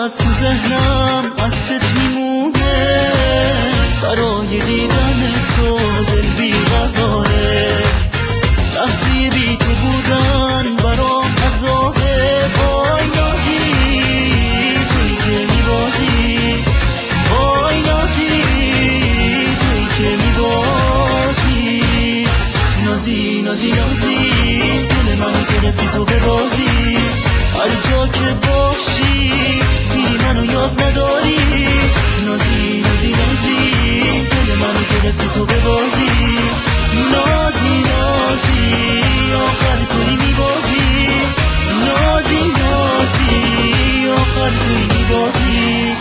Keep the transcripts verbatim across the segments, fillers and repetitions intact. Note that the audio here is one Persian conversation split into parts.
نفس تو ذهنم عکست میمونه، برای دیدن تو دل بیقراره. لحظه بی تو بودن برام عذابه. وای نازی توی که میبازی، وای نازی توی که میبازی. نازی نازی نازی دل منو گرفتی تو ببازی. هر جا که باشی میری منو یاد نداری. نازی نازی نازی دل منو گرفتی تو ببازی. نازی نازی آخر توی میبازی. نازی نازی آخر توی میبازی.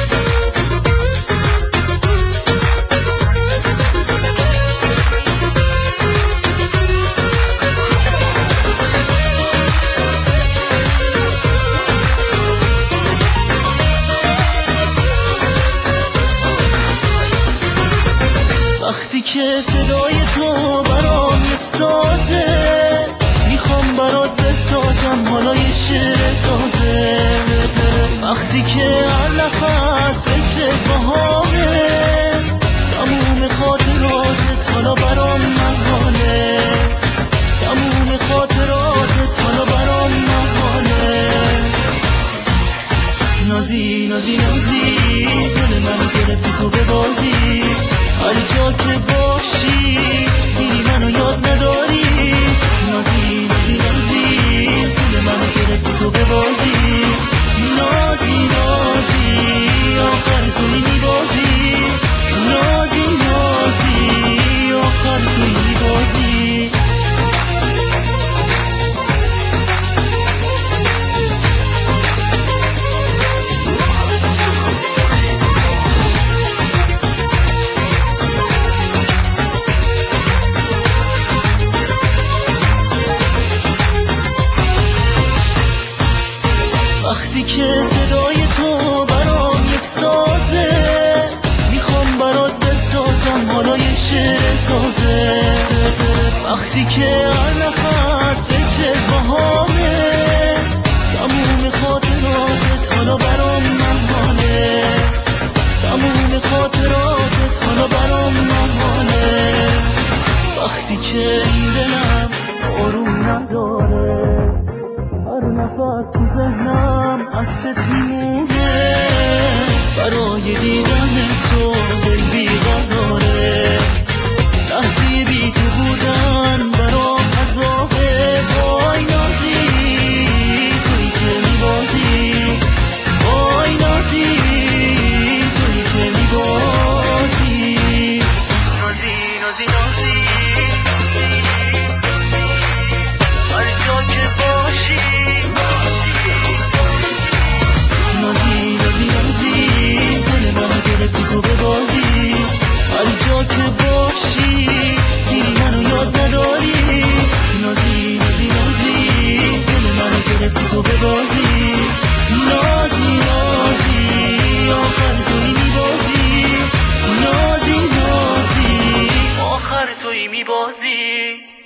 وقتی که صدای تو برام یه سازه، میخوام برات بسازم حالا یه شعر تازه. وقتی که هر نفس فکر باهامه، تموم خاطراتت حالا برام محاله. تموم خاطراتت حالا برام محاله. نازی نازی نازی دل منو گرفتی تو ببازی. هر جا که باشی میری منو یاد نداری. نازی نازی نازی دل منو گرفتی تو ببازی. نازی نازی آخر توی میبازی. نازی نازی آخر توی میبازی. وقتی که صدای تو برام یه سازه، میخوام برات بسازم حالا یه شعر تازه. وقتی که هر نفس فکر باهامه، تموم خاطراتت حالا برام محاله. تموم خاطراتت حالا برام محاله. وقتی که این دلم آروم نداره، هر نفس تو ذهنم عکست میمونه، برای دیدن تو دل بیقراره. لحظه بی تو بودن برام عذابه. وای نازی توی که میبازی. وای نازی توی که میبازی. نازی نازی نازی هر جا که باشی. نازی نازی نازی دل منو گرفتی تو ببازی. هر جا که باشی میری منو یاد نداری. نازی نازی نازی دل منو گرفتی تو ببازی. نازی نازی آخر توی میبازی. نازی نازی آخر توی میبازی.